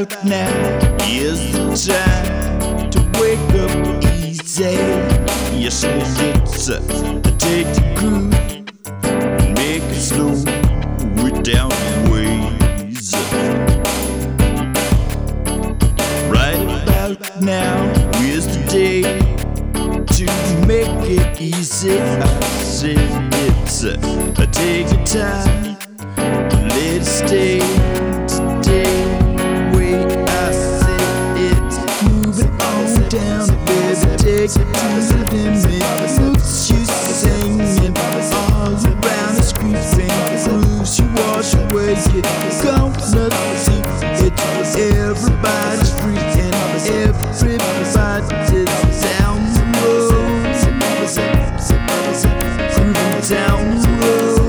about now is the time to wake up easy. Yes, it's take the groove and make it slow down ways. Right about now is the day to make it easy. I say it's take your time, let it stay. Today, way I say it's moving on down, baby. Take it to the limit. Moves you singing all around the street, grooves you wash away. It's gonna see it's everybody's free and everybody's down the road, grooving down the road.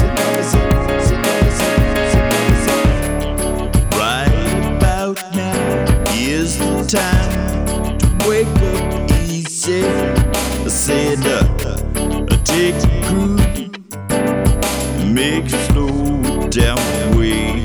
Is the time to wake up easy. I said, take the groove, make it slow down the ways.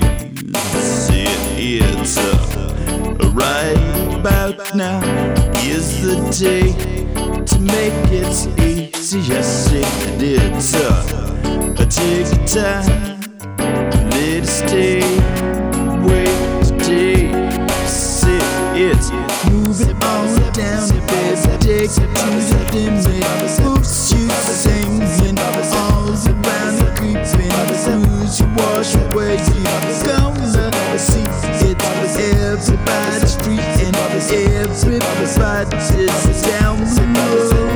It's right about now is the day to make it easy. I said it's take your time, let it stay. Wait today. It's moving on down, baby. Take it to the limit. Moves you singing all around the creeping. Grooves you wash away. You're gonna see it's everybody's free and everybody's down the road.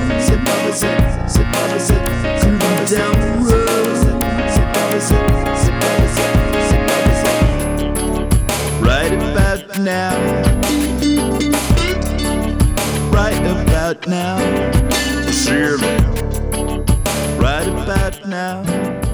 Grooving down the road. Right about now. Right about now, surely. Right about now.